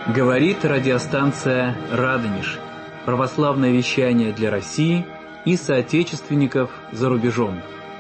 Говорит радиостанция «Радонеж». Православное вещание для России и соотечественников за рубежом.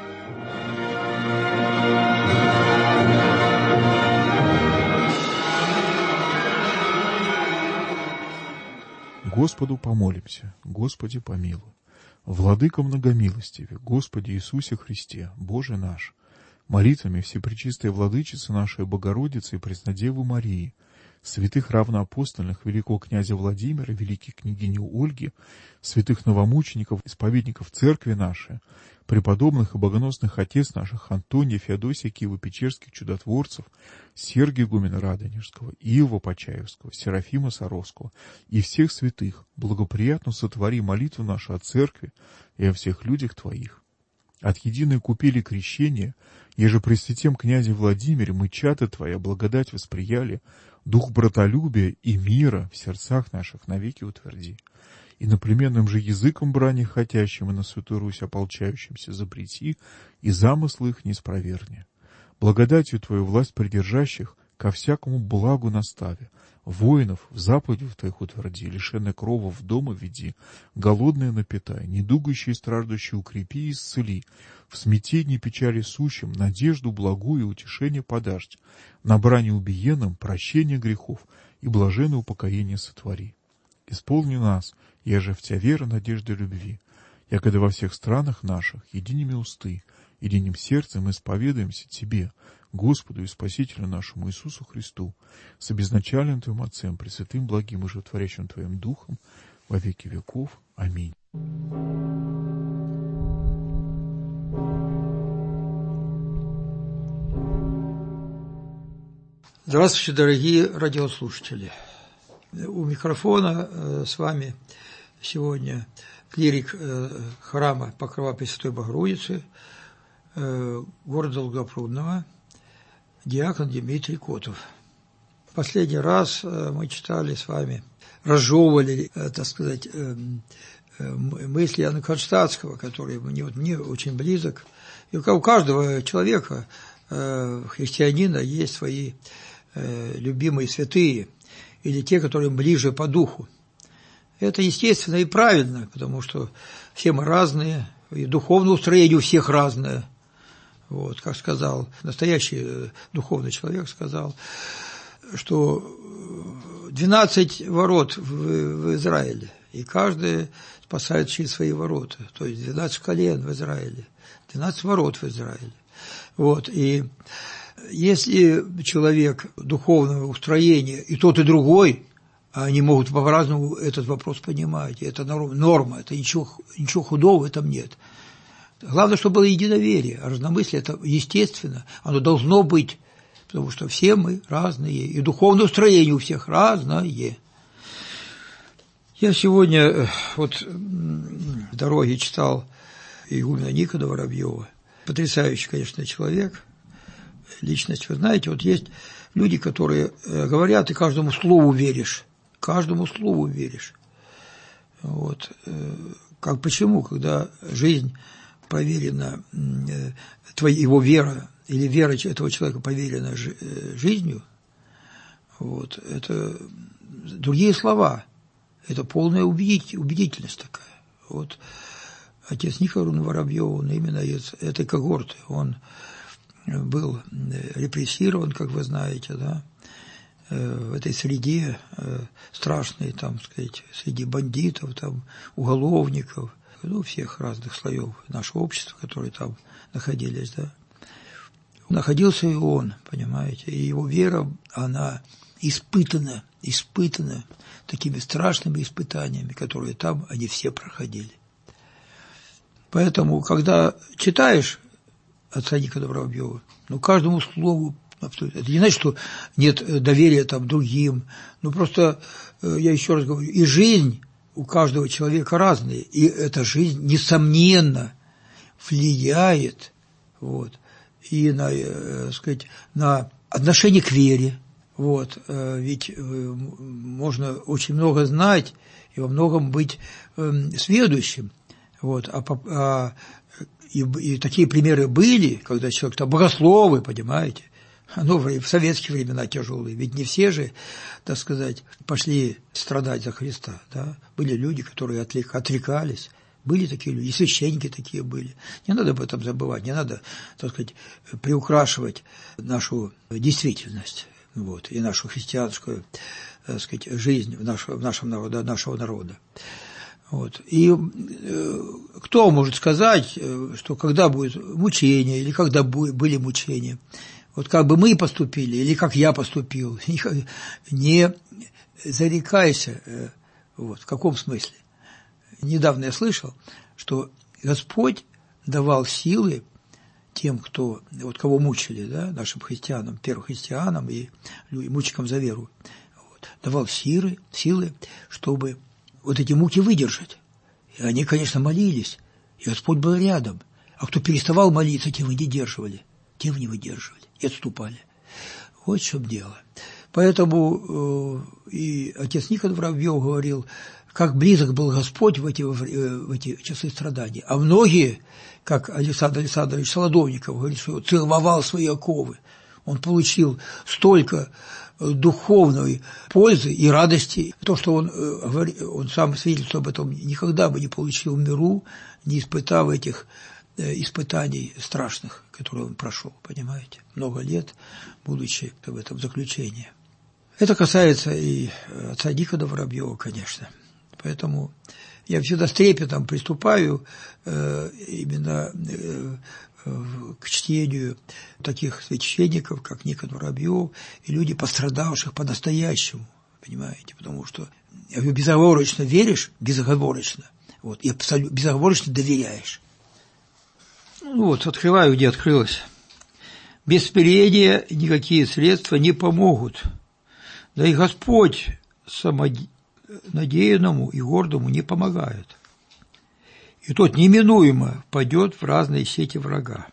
Господу помолимся, Господи помилуй. Владыко многомилостиве, Господи Иисусе Христе, Боже наш, молитвами Всепречистой Владычицы нашей Богородицы и Преснодевы Марии, святых равноапостольных великого князя Владимира, великой княгини Ольги, святых новомучеников, исповедников Церкви нашей, преподобных и богоносных отец наших Антония, Феодосия, Киево-Печерских чудотворцев, Сергия игумена Радонежского, Иова Почаевского, Серафима Саровского и всех святых, благоприятно сотвори молитву нашу о Церкви и о всех людях Твоих. От единой купели крещения, еже при святем князе Владимире мы чады Твоя благодать восприяли, дух братолюбия и мира в сердцах наших навеки утверди. И наплеменным же языком брани хотящим и на Святую Русь ополчающимся запрети, и замыслы их не спроверни. Благодатью Твою власть придержащих ко всякому благу настави, воинов в заповедях Твоих утверди, лишенные крова в дома веди, голодные напитай, недугающие и страждущие укрепи и исцели, в смятении печали сущим надежду благую и утешение подашь, на брани убиенным прощение грехов и блаженное упокоение сотвори. Исполни нас, еже в Тя вера, надежда и любви, якогда во всех странах наших единими усты, единым сердцем исповедаемся Тебе, Господу и Спасителю нашему Иисусу Христу, с обезначальным Твоим Отцем, Пресвятым, благим и животворящим Твоим Духом, во веки веков. Аминь. Здравствуйте, дорогие радиослушатели. У микрофона с вами сегодня клирик храма Покрова Пресвятой Богородицы, города Долгопрудного, диакон Дмитрий Котов. Последний раз мы читали с вами, разжевывали, так сказать, мысли Иоанна Кронштадтского, который мне очень близок. И у каждого человека, христианина, есть свои любимые святые, или те, которые ближе по духу. Это естественно и правильно, потому что все мы разные, и духовное устроение у всех разное. Вот, как сказал настоящий духовный человек, сказал, что 12 ворот в Израиле, и каждый спасает через свои ворота. То есть 12 колен в Израиле, 12 ворот в Израиле. Вот, и если человек духовного устроения, и тот, и другой, они могут по-разному этот вопрос понимать, это норма, это ничего худого в этом нет. Главное, чтобы было единоверие, а разномыслие – это естественно, оно должно быть, потому что все мы разные, и духовное устроение у всех разное. Я сегодня в дороге читал игумена Никона Воробьева, потрясающий, конечно, человек, личность. Вы знаете, вот есть люди, которые говорят, и каждому слову веришь. Вот. Почему, когда жизнь поверена, его вера или вера этого человека поверена жизнью, вот, это другие слова, это полная убедительность такая. Вот отец Никон Воробьев, он именно из этой когорты, он был репрессирован, как вы знаете, да, в этой среде страшной, там, сказать, среди бандитов, там, уголовников, всех разных слоев нашего общества, которые там находились, да. Находился и он, понимаете, и его вера, она испытана такими страшными испытаниями, которые там они все проходили. Поэтому, когда читаешь отца Никона Воробьева, каждому слову, это не значит, что нет доверия там другим, просто, я еще раз говорю, и жизнь у каждого человека разная, и эта жизнь, несомненно, влияет и на отношение к вере. Ведь можно очень много знать и во многом быть сведущим. И такие примеры были, когда человек там богословы, понимаете, Ну, в советские времена тяжелые. Ведь не все же, так сказать, пошли страдать за Христа. Да? Были люди, которые отрекались. Были такие люди, и священники такие были. Не надо об этом забывать, не надо, так сказать, приукрашивать нашу действительность, вот, и нашу христианскую, так сказать, жизнь нашего народа. Вот. И кто может сказать, что когда будет мучение, или когда были мучения, вот как бы мы поступили, или как я поступил, не зарекайся. Вот, в каком смысле? Недавно я слышал, что Господь давал силы тем, кого мучили, да, нашим христианам, первым христианам и мученикам за веру, вот, давал силы, чтобы вот эти муки выдержать. И они, конечно, молились, и Господь был рядом. А кто переставал молиться, тем и не выдерживали, и отступали. Вот в чем дело. Поэтому и отец Никон Воробьев говорил, как близок был Господь в эти часы страданий. А многие, как Александр Александрович Солодовников говорит, что целовал свои оковы. Он получил столько духовной пользы и радости. То, что он сам свидетельствует об этом, никогда бы не получил в миру, не испытав этих испытаний страшных, которые он прошел, понимаете, много лет, будучи в этом заключении. Это касается и отца Никона Воробьева, конечно. Поэтому я всегда с трепетом приступаю именно к чтению таких священников, как Никон Воробьев, и люди, пострадавших по-настоящему, понимаете, потому что безоговорочно веришь, безоговорочно, вот, и безоговорочно доверяешь. Ну вот, открываю, где открылось. Без смирения никакие средства не помогут, да и Господь самонадеянному и гордому не помогает. И тот неминуемо пойдет в разные сети врага.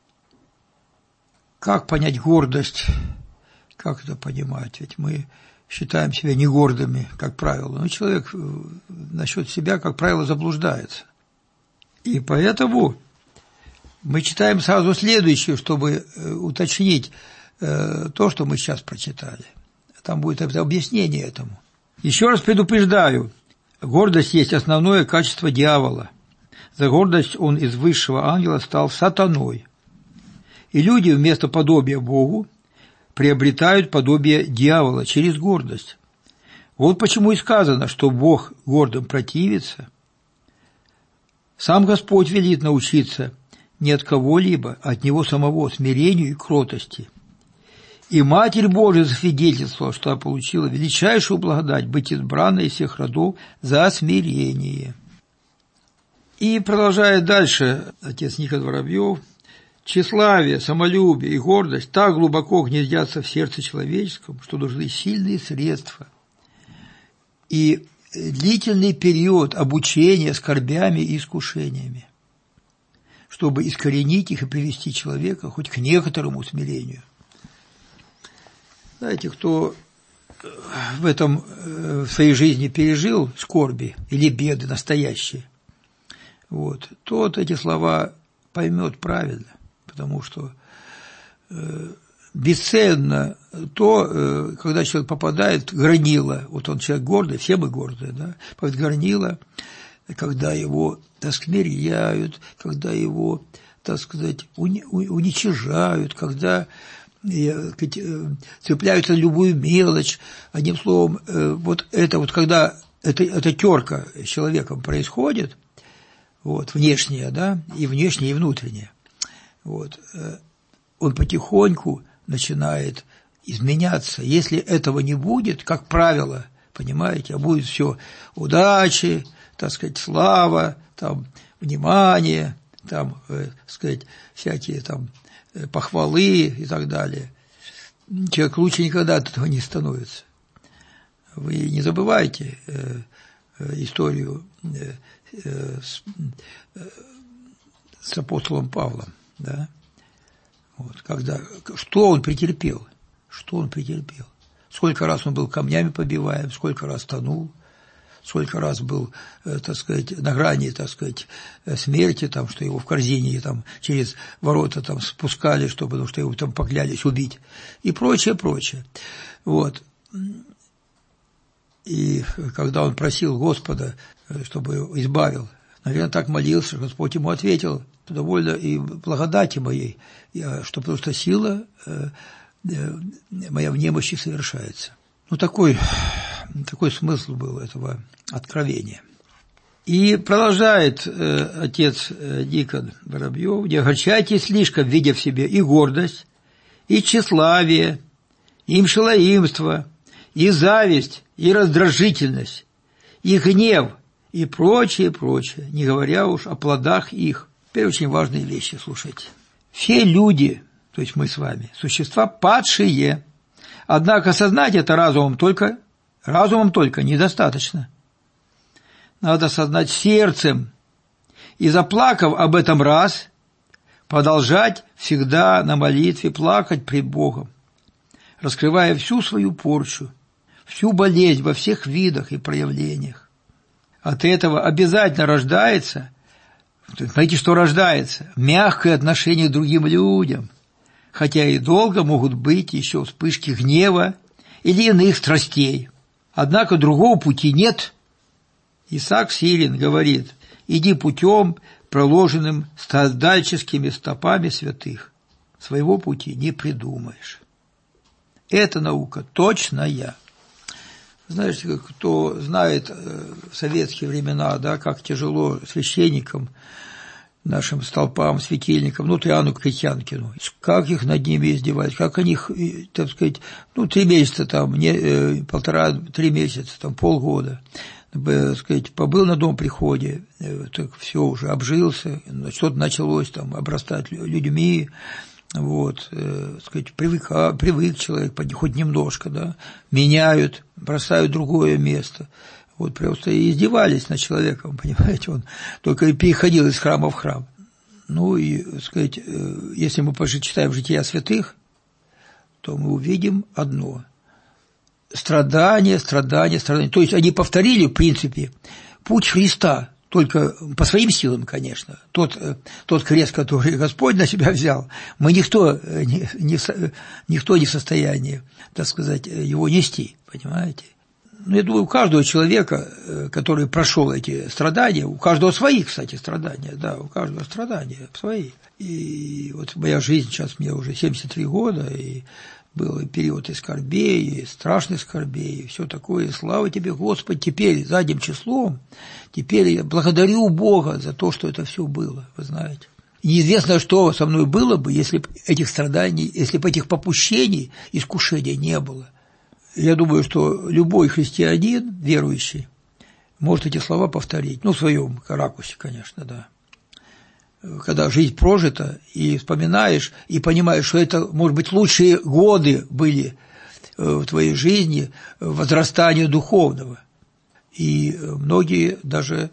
Как понять гордость? Как это понимать? Ведь мы считаем себя не гордыми, как правило. Но человек насчет себя, как правило, заблуждается. И поэтому мы читаем сразу следующее, чтобы уточнить то, что мы сейчас прочитали. Там будет объяснение этому. Еще раз предупреждаю, гордость есть основное качество дьявола. За гордость он из высшего ангела стал сатаной. И люди вместо подобия Богу приобретают подобие дьявола через гордость. Вот почему и сказано, что Бог гордым противится. Сам Господь велит научиться не от кого-либо, а от Него самого смирению и кротости. И Матерь Божия засвидетельствовала, что она получила величайшую благодать быть избранной из всех родов за смирение. И продолжает дальше отец Никон Воробьев. Тщеславие, самолюбие и гордость так глубоко гнездятся в сердце человеческом, что нужны сильные средства и длительный период обучения скорбями и искушениями, чтобы искоренить их и привести человека хоть к некоторому смирению. Знаете, кто в своей жизни пережил скорби или беды настоящие, вот, тот эти слова поймет правильно, потому что бесценно то, когда человек попадает в гранило, вот он человек гордый, все мы гордые, да, в гранило, когда его, так сказать, смиряют, когда его, так сказать, уничижают, когда цепляются на любую мелочь, одним словом, вот это вот, когда эта терка с человеком происходит, вот, внешняя, да, и внешняя, и внутренняя, вот, он потихоньку начинает изменяться. Если этого не будет, как правило, понимаете, а будет все удачи, так сказать, слава, там, внимание, там, так сказать, всякие там похвалы и так далее. Человек лучше никогда от этого не становится. Вы не забывайте историю с апостолом Павлом, да? Вот, что он претерпел? Сколько раз он был камнями побиваем, сколько раз тонул, сколько раз был, так сказать, на грани, так сказать, смерти, там, что его в корзине там, через ворота там, спускали, потому что его там поклялись убить, и прочее, прочее. Вот. И когда он просил Господа, чтобы избавил, наверное, так молился, Господь ему ответил: довольно и благодати моей, что просто сила моя в немощи совершается. Ну, такой смысл был этого откровения. И продолжает отец Никон Воробьев: не огорчайтесь слишком, видя в себе и гордость, и тщеславие, и мшелоимство, и зависть, и раздражительность, и гнев, и прочее, прочее, не говоря уж о плодах их. Теперь очень важные вещи, слушайте. Все люди, то есть мы с вами, существа падшие, однако осознать это разумом только недостаточно. Надо осознать сердцем и, заплакав об этом раз, продолжать всегда на молитве плакать пред Богом, раскрывая всю свою порчу, всю болезнь во всех видах и проявлениях. От этого обязательно рождается, знаете, что рождается? Мягкое отношение к другим людям, хотя и долго могут быть еще вспышки гнева или иных страстей. Однако другого пути нет. Исаак Сирин говорит: иди путем, проложенным страдальческими стопами святых. Своего пути не придумаешь. Эта наука точная. Знаете, кто знает в советские времена, да, как тяжело священникам, нашим столпам, светильникам, Иоанну Крестьянкину, как их над ними издевались, как они, так сказать, 3 месяца, там, 1,5-3 месяца, там, полгода, так сказать, побыл на дом приходе, так все уже обжился, что-то началось там обрастать людьми, вот, так сказать, привык человек, хоть немножко, да, меняют, бросают другое место. Вот просто издевались над человеком, понимаете, он только переходил из храма в храм. Ну и, так сказать, если мы почитаем «Жития святых», то мы увидим одно – страдания. То есть они повторили, в принципе, путь Христа, только по своим силам, конечно. Тот крест, который Господь на себя взял, мы никто не в состоянии, так сказать, его нести, понимаете. Я думаю, у каждого человека, который прошел эти страдания, у каждого свои, кстати, страдания, да, у каждого страдания свои. И вот моя жизнь, сейчас мне уже 73 года, и был и период и скорбей, и страшных скорбей, и все такое. И слава тебе, Господь, теперь задним числом, теперь я благодарю Бога за то, что это все было, вы знаете. И неизвестно, что со мной было бы, если бы этих страданий, если бы этих попущений, искушений не было. Я думаю, что любой христианин, верующий, может эти слова повторить, в своем ракурсе, конечно, да. Когда жизнь прожита, и вспоминаешь, и понимаешь, что это, может быть, лучшие годы были в твоей жизни, возрастания духовного. И многие даже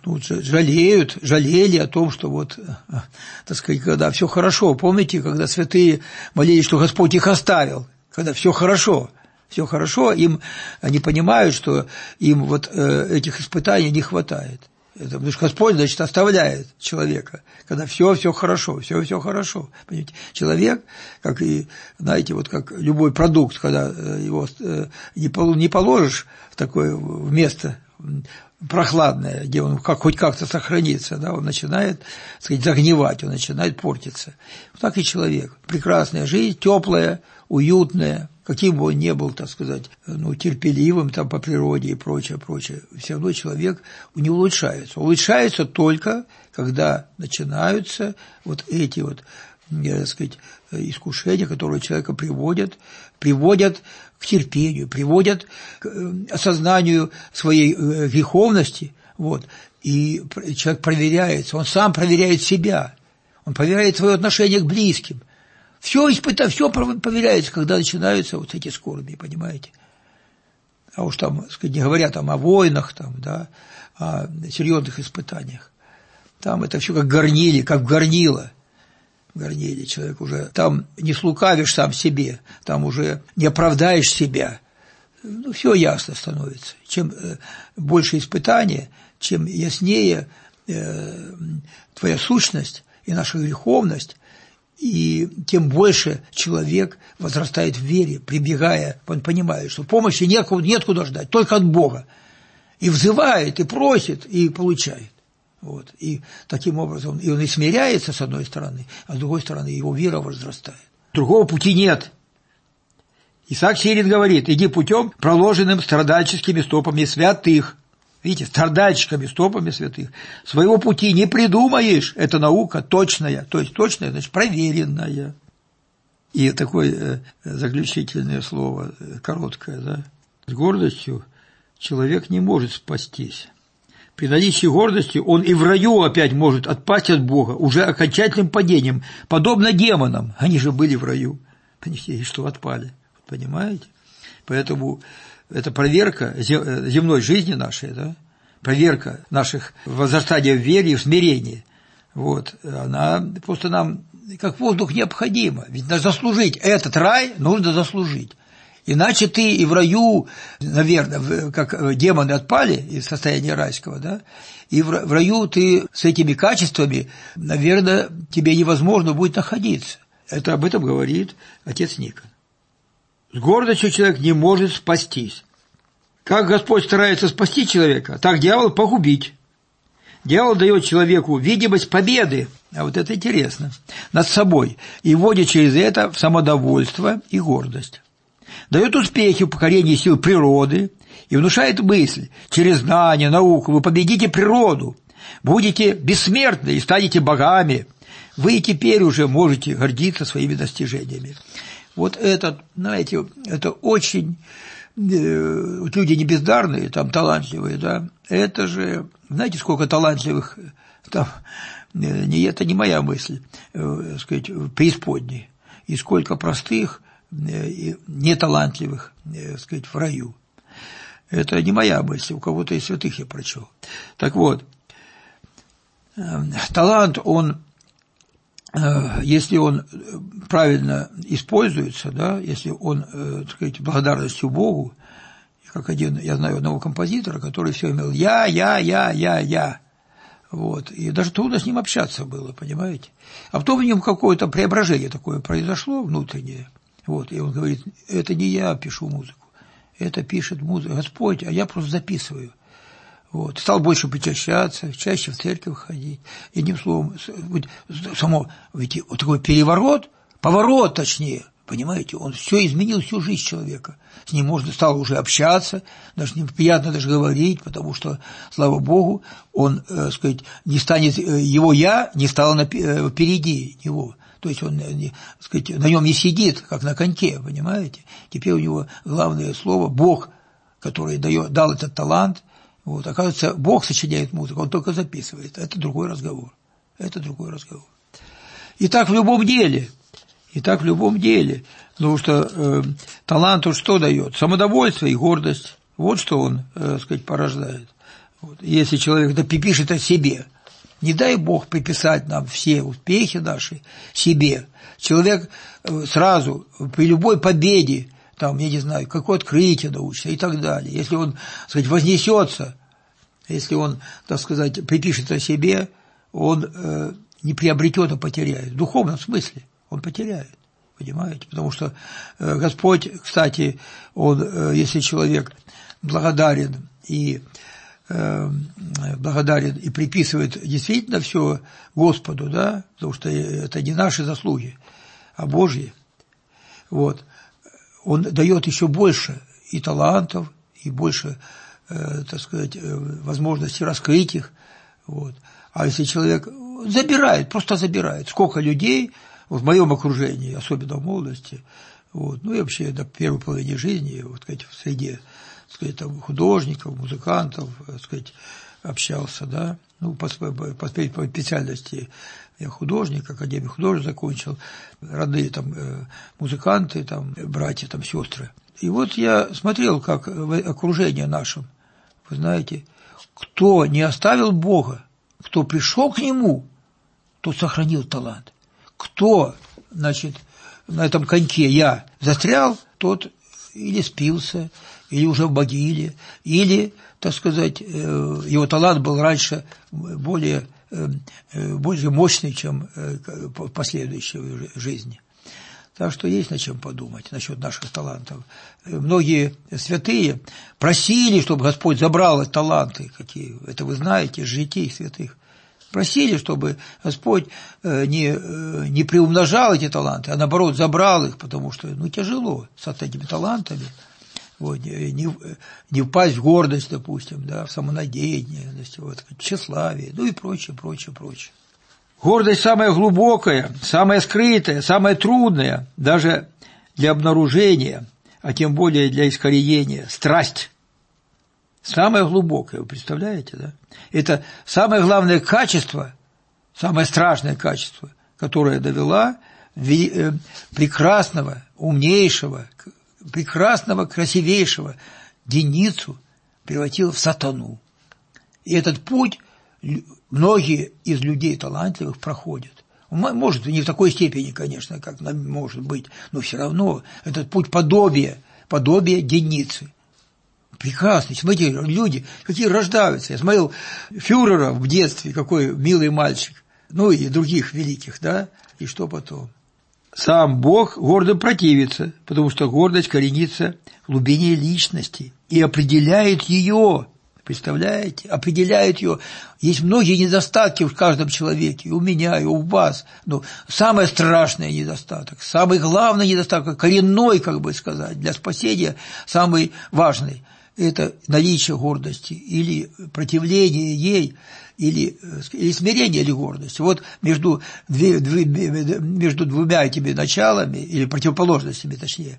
жалели о том, что вот, так сказать, когда все хорошо. Помните, когда святые молились, что Господь их оставил, когда все хорошо, им они понимают, что им вот этих испытаний не хватает. Это потому что Господь, значит, оставляет человека, когда все хорошо, все хорошо. Понимаете? Человек, как и, знаете, вот как любой продукт, когда его не положишь в такое место прохладное, где он хоть как-то сохранится, да, он начинает, так сказать, загнивать, он начинает портиться. Вот так и человек. Прекрасная жизнь, теплая, уютная, каким бы он ни был, так сказать, терпеливым там по природе и прочее, все равно человек не улучшается. Улучшается только, когда начинаются вот эти вот, так сказать, искушения, которые человека приводят к терпению, приводят к осознанию своей греховности, вот, и человек проверяется, он сам проверяет себя, он проверяет свое отношение к близким. Все проверяется, когда начинаются вот эти скорби, понимаете. А уж там, так сказать, не говоря там о войнах, там, да, о серьезных испытаниях. Там это все как горнили, как в горнило. В горниле человек уже там не слукавишь сам себе, там уже не оправдаешь себя. все ясно становится. Чем больше испытания, чем яснее твоя сущность и наша греховность, и тем больше человек возрастает в вере, прибегая, он понимает, что помощи неоткуда ждать, только от Бога. И взывает, и просит, и получает. Вот. И таким образом он и смиряется с одной стороны, а с другой стороны его вера возрастает. Другого пути нет. Исаак Сирин говорит: иди путем, проложенным страдальческими стопами святых. Видите, страдальческими стопами святых. Своего пути не придумаешь. Это наука точная. То есть точная, значит проверенная. И такое заключительное слово, короткое, да. С гордостью человек не может спастись. При наличии гордости он и в раю опять может отпасть от Бога уже окончательным падением, подобно демонам. Они же были в раю, и что отпали, понимаете? Поэтому это проверка земной жизни нашей, да? Проверка наших возрастания в вере и в смирении. Вот. Она просто нам как воздух необходима. Ведь заслужить этот рай нужно заслужить. Иначе ты и в раю, наверное, как демоны отпали из состояния райского, да, и в раю ты с этими качествами, наверное, тебе невозможно будет находиться. Это об этом говорит отец Никон. С гордостью человек не может спастись. Как Господь старается спасти человека, так дьявол погубить. Дьявол дает человеку видимость победы, а вот это интересно, над собой, и вводит через это в самодовольство и гордость. Дает успехи в покорении сил природы и внушает мысль: через знание, науку вы победите природу, будете бессмертны и станете богами. Вы и теперь уже можете гордиться своими достижениями. Вот это, знаете, это очень... люди не бездарные, там талантливые, да, это же, знаете, сколько талантливых, там, это не моя мысль, сказать, преисподней, и сколько простых, неталантливых, сказать, в раю. Это не моя мысль, у кого-то из святых я прочел. Так вот, талант, он, если он правильно используется, да, если он, так сказать, благодарностью Богу, как один, я знаю одного композитора, который все имел я. Вот. И даже трудно с ним общаться было, понимаете? А потом в нем какое-то преображение такое произошло внутреннее. Вот. И он говорит: это не я пишу музыку, это пишет Господь, а я просто записываю. Вот. Стал больше причащаться, чаще в церковь ходить. Одним словом, само, ведь вот такой переворот, поворот точнее, понимаете, он все изменил, всю жизнь человека. С ним можно стало уже общаться, даже с ним приятно даже говорить, потому что, слава Богу, он, сказать, не станет, его «я» не стало впереди него. То есть он, сказать, на нем не сидит, как на коньке, понимаете. Теперь у него главное слово Бог, который дал этот талант. Вот. Оказывается, Бог сочиняет музыку, он только записывает. Это другой разговор. И так в любом деле. Потому что талант он что дает? Самодовольство и гордость. Вот что он, сказать, порождает. Вот. Если человек пишет о себе, не дай Бог приписать нам все успехи наши себе. Человек сразу при любой победе, там, я не знаю, какое открытие научится и так далее. Если он, так сказать, вознесется, если он, так сказать, припишет о себе, он не приобретет, а потеряет. В духовном смысле он потеряет, понимаете? Потому что Господь, кстати, он, если человек благодарен и приписывает действительно все Господу, да, потому что это не наши заслуги, а Божьи, вот, он дает еще больше и талантов, и больше, так сказать, возможностей раскрыть их, вот. А если человек просто забирает, сколько людей в моем окружении, особенно в молодости, вот, ну и вообще до первой половины жизни, вот, сказать, в среде, сказать, там, художников, музыкантов, сказать, общался, да, ну, по специальности я художник, Академию художеств закончил, родные там музыканты, там, братья, там, сестры. И вот я смотрел, как в окружении нашем, вы знаете, кто не оставил Бога, кто пришел к Нему, тот сохранил талант. Кто, значит, на этом коньке я застрял, тот или спился, или уже в могиле, или, так сказать, его талант был раньше более мощный, чем в последующей жизни. Так что есть над чем подумать насчет наших талантов. Многие святые просили, чтобы Господь забрал эти таланты, какие, это вы знаете, из житий святых. Просили, чтобы Господь не приумножал эти таланты, а наоборот забрал их, потому что тяжело с этими талантами. Вот, не впасть в гордость, допустим, да, в самонадеянность, в тщеславие, и прочее, прочее, прочее. Гордость самая глубокая, самая скрытая, самая трудная, даже для обнаружения, а тем более для искоренения, страсть. Самое глубокое, вы представляете, да? Это самое главное качество, самое страшное качество, которое довела прекрасного, умнейшего, прекрасного, красивейшего Деницу превратила в сатану. И этот путь многие из людей талантливых проходят. Может, не в такой степени, конечно, как может быть, но все равно этот путь подобие Деницы. Прекрасный. Смотрите, люди, какие рождаются. Я смотрел фюрера в детстве, какой милый мальчик. И других великих, да? И что потом? Сам Бог гордым противится, потому что гордость коренится в глубине личности и определяет ее. Представляете? Определяет ее. Есть многие недостатки в каждом человеке, и у меня, и у вас. Но самый страшный недостаток, самый главный недостаток, коренной, как бы сказать, для спасения, самый важный – это наличие гордости или противление ей, или смирение, или гордость. Вот между двумя этими началами, или противоположностями, точнее,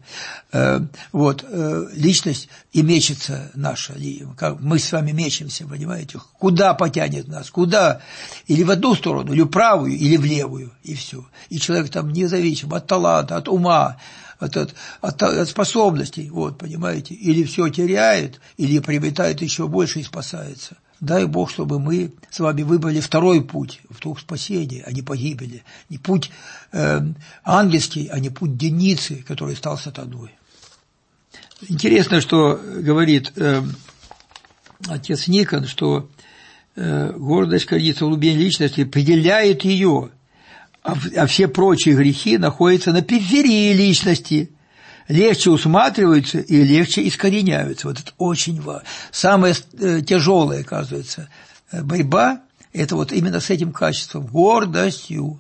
личность и мечется наша. Мы с вами мечемся, понимаете? Куда потянет нас? Куда? Или в одну сторону, или в правую, или в левую, и все. И человек там независим от таланта, от ума, от способностей, понимаете? Или все теряет, или приобретает еще больше и спасается. Дай Бог, чтобы мы с вами выбрали второй путь, в путь спасения, а не погибели. Не путь ангельский, а не путь Деницы, который стал сатаной. Интересно, что говорит отец Никон, что гордость коренится в глубине личности, определяет ее, а все прочие грехи находятся на периферии личности, легче усматриваются и легче искореняются. Вот это очень важно. Самое тяжелое, оказывается, борьба – это именно с этим качеством, гордостью.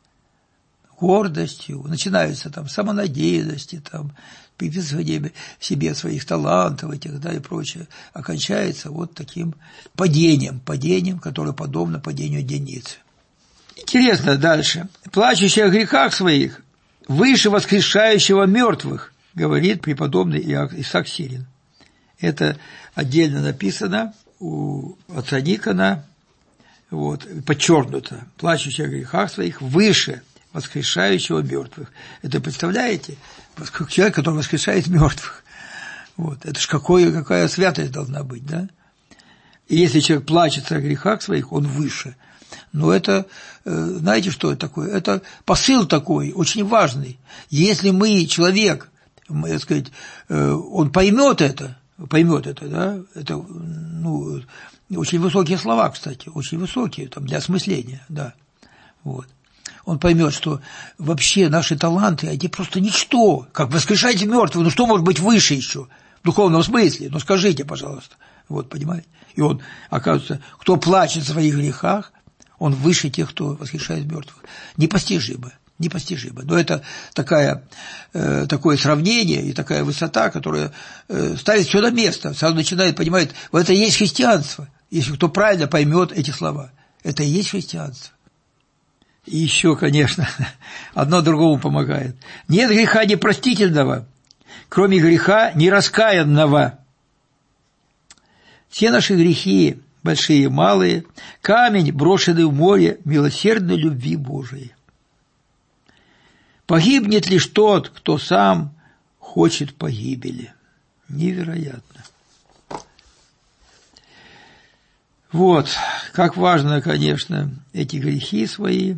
Начинаются там самонадеянности, приписывание себе своих талантов и прочее, окончается таким падением, которое подобно падению Деницы. Интересно дальше. Плачущий о грехах своих выше воскрешающего мертвых, говорит преподобный Исаак Сирин. Это отдельно написано у отца Никона, подчеркнуто. Плачущий о грехах своих выше воскрешающего мертвых. Это представляете? Человек, который воскрешает мертвых. Это ж какая святость должна быть, да? И если человек плачется о грехах своих, он выше. Но это, знаете, что это такое? Это посыл такой, очень важный. Если человек, так сказать, он поймет это, да, это, очень высокие слова, кстати, очень высокие, для осмысления, да, Он поймет, что вообще наши таланты, они просто ничто, как воскрешать мертвых, что может быть выше еще, в духовном смысле, скажите, пожалуйста, понимаете? И он, оказывается, кто плачет в своих грехах, он выше тех, кто воскрешает мертвых. Непостижимо. Но это такое сравнение и такая высота, которая ставит все на место, сразу начинает понимать, это и есть христианство, если кто правильно поймет эти слова. Это и есть христианство. И еще, конечно, одно другому помогает. Нет греха непростительного, кроме греха нераскаянного. Все наши грехи, большие и малые, камень, брошенный в море милосердной любви Божией. Погибнет лишь тот, кто сам хочет погибели. Невероятно. Как важно, конечно, эти грехи свои,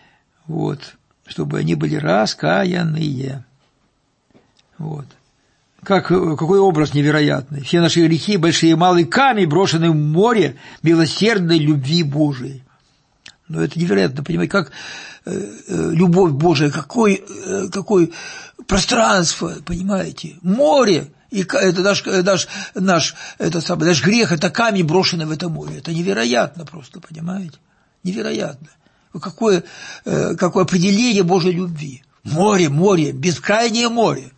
чтобы они были раскаянные. какой образ невероятный. Все наши грехи, большие и малые, камень, брошенный в море милосердной любви Божией. Но это невероятно, понимаете, как любовь Божия, какое пространство, понимаете, море. И это наш грех, это камень, брошенный в это море. Это невероятно просто, понимаете? Невероятно. Какое определение Божьей любви. Море, бескрайнее море.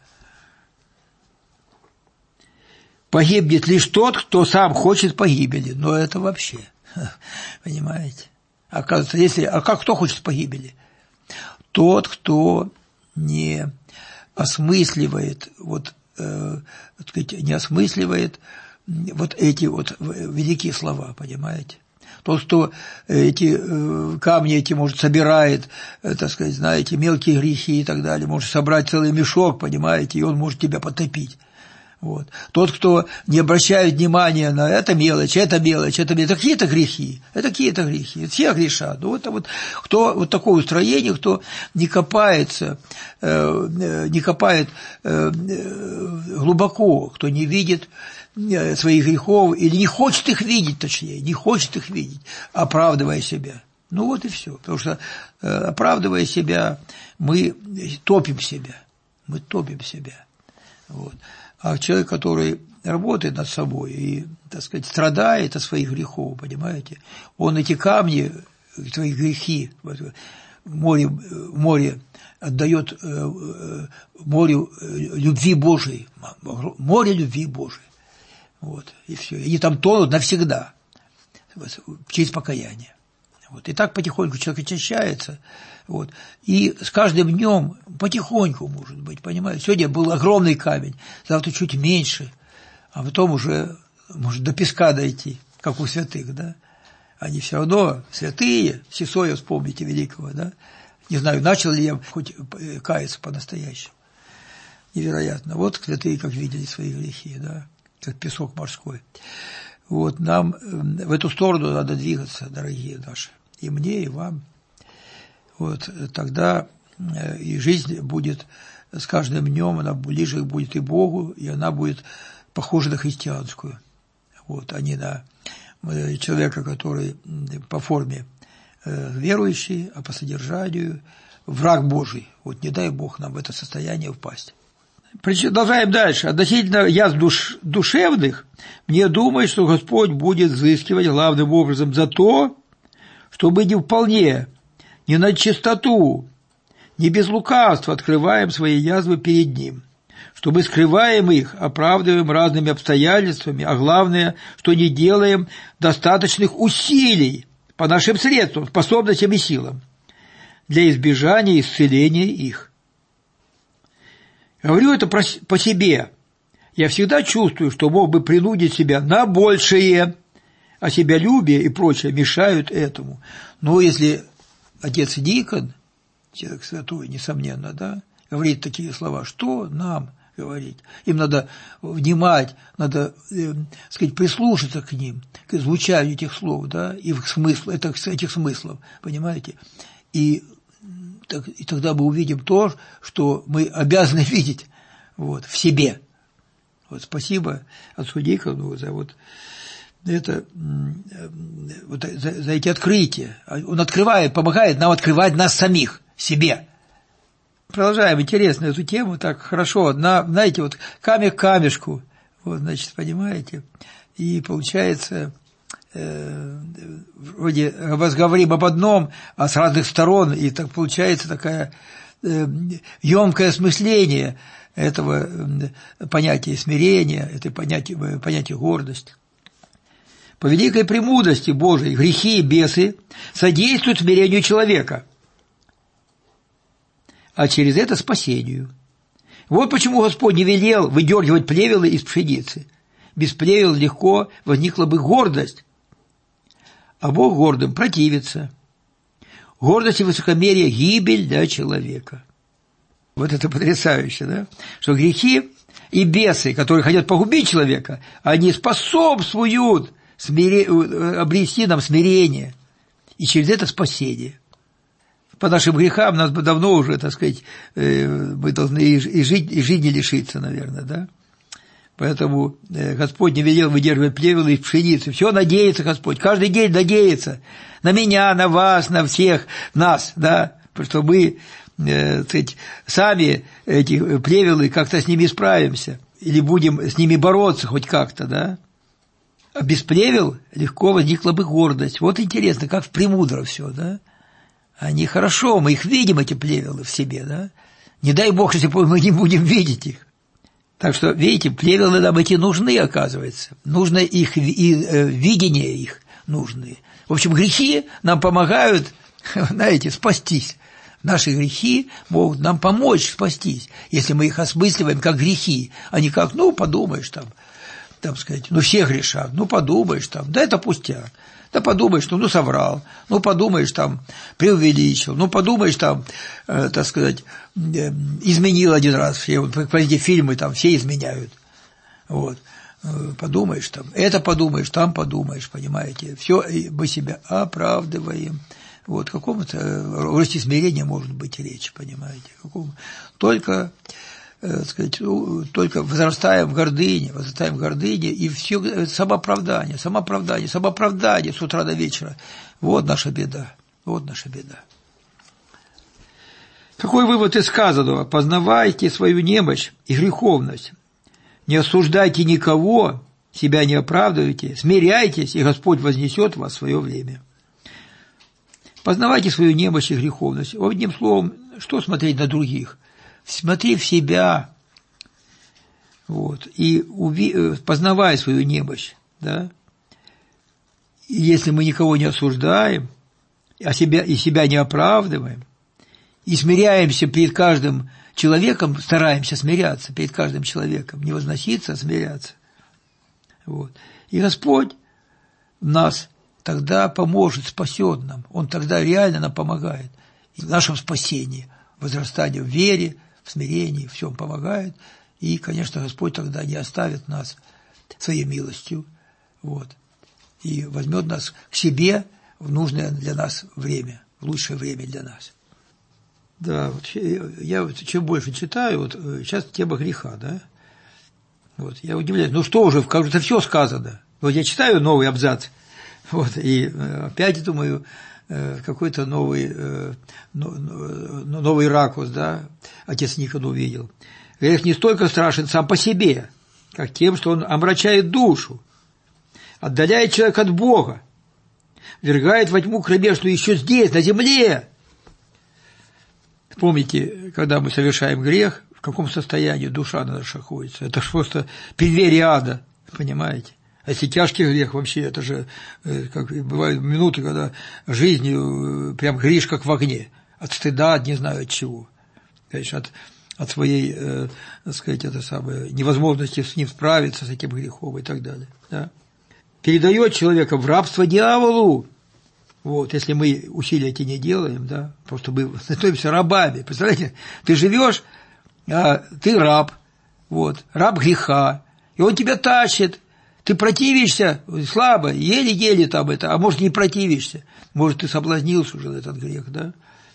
Погибнет лишь тот, кто сам хочет погибели. Но это вообще, понимаете? Оказывается, кто хочет погибели? Тот, кто не осмысливает эти великие слова, понимаете? Тот, кто эти камни эти, может, собирает, знаете, мелкие грехи и так далее, может собрать целый мешок, понимаете, и он может тебя потопить. Вот. Тот, кто не обращает внимания на это мелочь, это какие-то грехи, все грешат. Кто такое устроение, кто не копает глубоко, кто не видит своих грехов, или не хочет их видеть, оправдывая себя. Вот и все. Потому что, оправдывая себя, мы топим себя. Вот. А человек, который работает над собой и, страдает от своих грехов, понимаете, он эти камни, свои грехи, море отдает морю любви Божией, море любви Божией. Вот, и все. И они там тонут навсегда, через покаяние. Вот. И так потихоньку человек очищается. Вот. И с каждым днем потихоньку, может быть, понимаете. Сегодня был огромный камень, завтра чуть меньше, а потом уже может до песка дойти, как у святых, да. Они все равно святые, Сесоя вспомните великого, да. Не знаю, начал ли я хоть каяться по-настоящему. Невероятно. Вот святые, как видели свои грехи, да, как песок морской. Вот, нам в эту сторону надо двигаться, дорогие наши, и мне, и вам. Вот, тогда и жизнь будет с каждым днем, она ближе будет и Богу, и она будет похожа на христианскую. Вот, а не на человека, который по форме верующий, а по содержанию враг Божий. Вот не дай Бог нам в это состояние впасть. Продолжаем дальше. Относительно язв душевных, мне думается, что Господь будет взыскивать главным образом за то, чтобы не вполне, не на чистоту, не без лукавства открываем свои язвы перед Ним, чтобы скрываем их, оправдываем разными обстоятельствами, а главное, что не делаем достаточных усилий по нашим средствам, способностям и силам для избежания исцеления их. Говорю это по себе. Я всегда чувствую, что мог бы принудить себя на большее, а себялюбие и прочее мешают этому. Но если отец Никон, человек святой, несомненно, да, говорит такие слова, что нам говорить? Им надо внимать, надо, прислушаться к ним, к звучанию этих слов, да, и этих смыслов, понимаете? И тогда мы увидим то, что мы обязаны видеть в себе. Вот, спасибо отцу Никону за за эти открытия. Он открывает, помогает нам открывать нас самих, себе. Продолжаем интересно эту тему, так хорошо. Знаете, камень к камешку, понимаете, и получается... вроде разговариваем об одном, а с разных сторон, и так получается такое емкое осмысление этого понятия смирения, это понятие гордости. По великой премудрости Божией грехи и бесы содействуют смирению человека, а через это спасению. Вот почему Господь не велел выдергивать плевелы из пшеницы. Без плевел легко возникла бы гордость, а Бог гордым противится. Гордость и высокомерие – гибель для человека. Вот это потрясающе, да? Что грехи и бесы, которые хотят погубить человека, они способствуют обрести нам смирение, и через это спасение. По нашим грехам нас бы давно уже, мы должны и жизни лишиться, наверное, да? Поэтому Господь не велел выдерживать плевелы из пшеницы. Все надеется Господь, каждый день надеется на меня, на вас, на всех нас, да, потому что мы сами эти плевелы как-то с ними справимся или будем с ними бороться хоть как-то, да. А без плевел легко возникла бы гордость. Вот интересно, как в Премудро все, да. Они хорошо, мы их видим, эти плевелы в себе, да. Не дай Бог, если мы не будем видеть их. Так что, видите, плевелы нам эти нужны, оказывается. Нужно их, и видение их нужны. В общем, грехи нам помогают, знаете, спастись. Наши грехи могут нам помочь спастись, если мы их осмысливаем как грехи, а не как, ну, подумаешь там сказать, ну, все грешат, ну, подумаешь там, да это пустяк. Да подумаешь, ну соврал, ну подумаешь, там преувеличил, ну подумаешь, там, так сказать, изменил один раз, все, вот эти фильмы там все изменяют, вот, подумаешь, там, это подумаешь, там подумаешь, понимаете, все мы себя оправдываем, вот, какому-то росте смирения может быть речь, понимаете, какому, только возрастаем в гордыне, и все самооправдание с утра до вечера. Вот наша беда. Какой вывод из сказанного? Познавайте свою немощь и греховность. Не осуждайте никого, себя не оправдывайте, смиряйтесь, и Господь вознесет вас в свое время. Познавайте свою немощь и греховность. Одним словом, что смотреть на других? Смотри в себя, вот, и познавай свою немощь, да. И если мы никого не осуждаем, и себя не оправдываем, и смиряемся перед каждым человеком, стараемся смиряться перед каждым человеком, не возноситься, а смиряться, вот. И Господь нас тогда поможет, спасет нам, Он тогда реально нам помогает в нашем спасении, возрастании в вере, в смирении, в всем помогает, и, конечно, Господь тогда не оставит нас своей милостью, вот, и возьмет нас к себе в нужное для нас время, в лучшее время для нас. Да, вот я вот чем больше читаю, вот сейчас тема греха, да, вот, я удивляюсь, ну что уже, как же все сказано, вот я читаю новый абзац, вот, и опять думаю, какой-то новый ракурс, да, отец Никон увидел. Грех не столько страшен сам по себе, как тем, что он омрачает душу, отдаляет человека от Бога, ввергает во тьму кромешную еще здесь, на земле. Помните, когда мы совершаем грех, в каком состоянии душа наша находится? Это же просто преддверие ада, понимаете? А если тяжкий грех, вообще, это же, как бывают минуты, когда жизнью прям горишь, как в огне, от стыда, от не знаю от чего, конечно, от своей, так сказать, это самое, невозможности с ним справиться, с этим грехом и так далее, да? Передает человека в рабство дьяволу, вот, если мы усилия эти не делаем, да, просто мы становимся рабами, представляете, ты живешь, а ты раб, вот, раб греха, и он тебя тащит. Ты противишься слабо, еле-еле там это, а может, не противишься. Может, ты соблазнился уже на этот грех, да?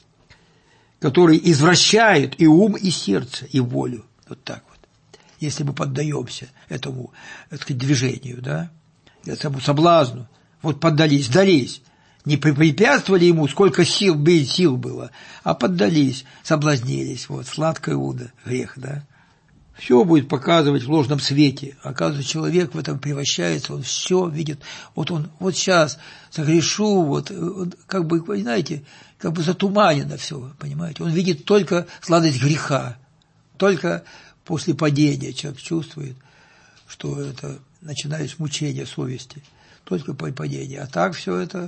Который извращает и ум, и сердце, и волю. Вот так вот. Если мы поддаемся этому, так сказать, движению, да? Этому соблазну. Вот поддались, сдались. Не препятствовали ему, сколько сил было, а поддались, соблазнились. Вот, сладкая уда, грех, да? Все будет показывать в ложном свете. Оказывается, человек в этом превращается, он все видит. Вот он, вот сейчас согрешу, вот, как бы, знаете, как бы затуманено все, понимаете. Он видит только сладость греха. Только после падения человек чувствует, что это начинается мучение совести. Только по падению. А так все это,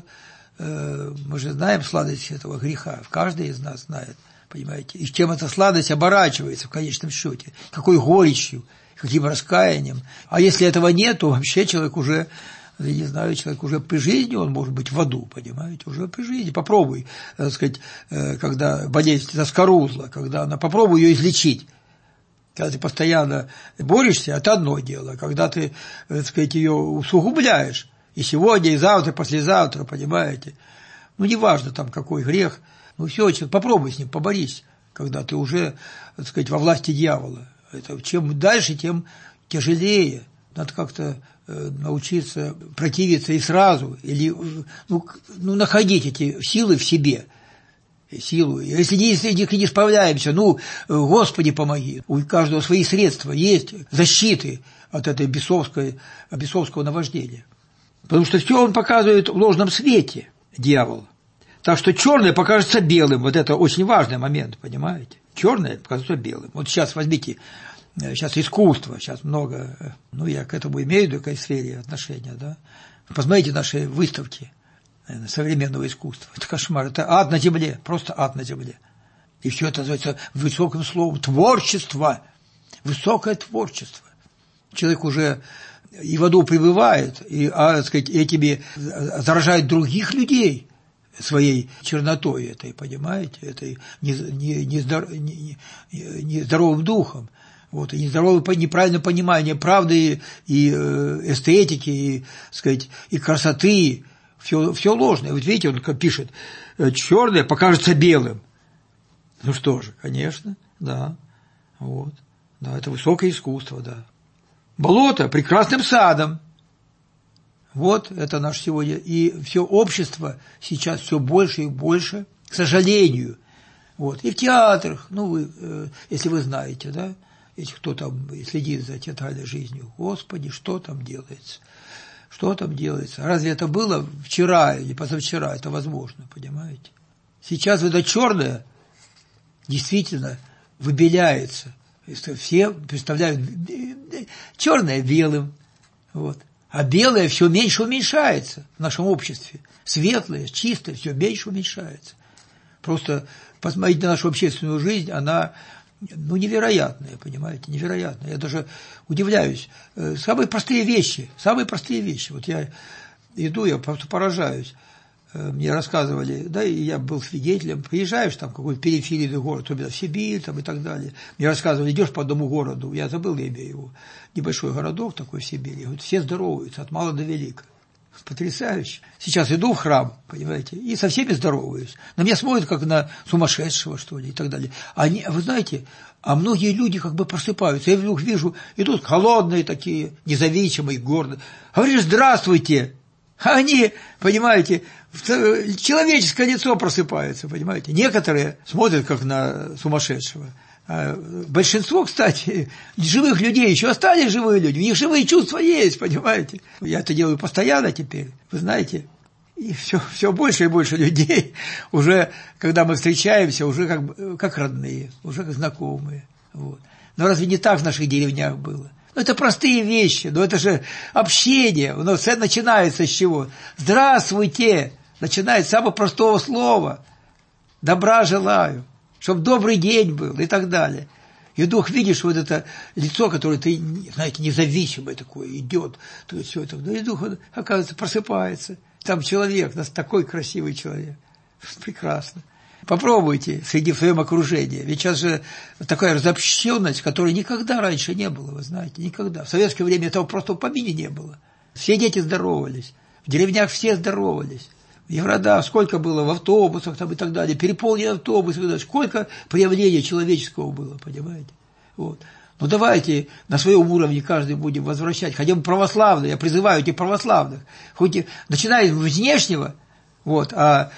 мы же знаем сладость этого греха. Каждый из нас знает. Понимаете, и чем эта сладость оборачивается в конечном счете, какой горечью, каким раскаянием. А если этого нет, то вообще человек уже, я не знаю, человек уже при жизни, он может быть в аду, понимаете, уже при жизни. Попробуй, так сказать, когда болезнь заскорузла, когда она, попробуй ее излечить. Когда ты постоянно борешься, это одно дело. Когда ты, так сказать, ее усугубляешь, и сегодня, и завтра, и послезавтра, понимаете, ну, неважно там какой грех, ну, все, попробуй с ним, поборись, когда ты уже, так сказать, во власти дьявола. Это чем дальше, тем тяжелее. Надо как-то научиться противиться и сразу, или находить эти силы в себе. Силу. Если не справляемся, Господи, помоги. У каждого свои средства есть, защиты от этой бесовского наваждения. Потому что все он показывает в ложном свете, дьявол. Так что черное покажется белым. Вот это очень важный момент, понимаете? Черное покажется белым. Вот сейчас возьмите, сейчас искусство, сейчас много, я к этому имею в виду, к этой сфере отношения, да. Посмотрите наши выставки современного искусства. Это кошмар, это ад на земле, просто ад на земле. И все это называется высоким словом творчество, высокое творчество. Человек уже и в аду пребывает, этими заражает других людей своей чернотой этой, понимаете, этой нездоровым духом. Вот, и неправильное понимание правды и эстетики, и красоты. Все ложное. Вот видите, он пишет, черное покажется белым. Ну что же, конечно, да. Вот. Да, это высокое искусство, да. Болото прекрасным садом. Вот это наше сегодня. И все общество сейчас все больше и больше, к сожалению. Вот. И в театрах, если вы знаете, да, кто там следит за театральной жизнью, Господи, что там делается? Что там делается? Разве это было вчера или позавчера? Это возможно, понимаете? Сейчас это черное действительно выбеляется. Все представляют черное белым. Вот. А белое все меньше уменьшается в нашем обществе. Светлое, чистое, все меньше уменьшается. Просто посмотрите на нашу общественную жизнь, она невероятная, понимаете, невероятная. Я даже удивляюсь. Самые простые вещи. Вот я иду, я просто поражаюсь. Мне рассказывали, да, и я был свидетелем, приезжаешь там в какой-то периферийный город, особенно в Сибирь там, и так далее. Мне рассказывали, идешь по одному городу, я забыл имя его, небольшой городок такой в Сибири, говорят, все здороваются, от мала до велика. Потрясающе. Сейчас иду в храм, понимаете, и со всеми здороваюсь. На меня смотрят, как на сумасшедшего, что ли, и так далее. Вы знаете, многие люди как бы просыпаются. Я вдруг вижу, идут холодные такие, независимые, гордые. Говоришь, здравствуйте. А они, понимаете, человеческое лицо просыпается, понимаете. Некоторые смотрят, как на сумасшедшего. Большинство, кстати, живых людей, еще остались живые люди, у них живые чувства есть, понимаете. Я это делаю постоянно теперь, вы знаете, и все больше и больше людей уже, когда мы встречаемся, уже как родные, уже как знакомые. Вот. Но разве не так в наших деревнях было? Это простые вещи, но это же общение, все начинается с чего? Здравствуйте, начинается с самого простого слова, добра желаю. Чтобы добрый день был и так далее. И вдруг видишь вот это лицо, которое ты, знаете, независимое такое, идет, то есть все это, и вдруг он, оказывается, просыпается. Там человек, у нас такой красивый человек. Прекрасно. Попробуйте среди в своем окружении. Ведь сейчас же такая разобщенность, которой никогда раньше не было, вы знаете, никогда. В советское время этого просто в помине не было. Все дети здоровались, в деревнях все здоровались. И в городах сколько было, в автобусах там и так далее, переполненные автобусы, сколько проявления человеческого было, понимаете? Вот. Ну давайте на своем уровне каждый будем возвращать, хотя бы православные, я призываю этих православных, хоть и начиная с внешнего, вот, а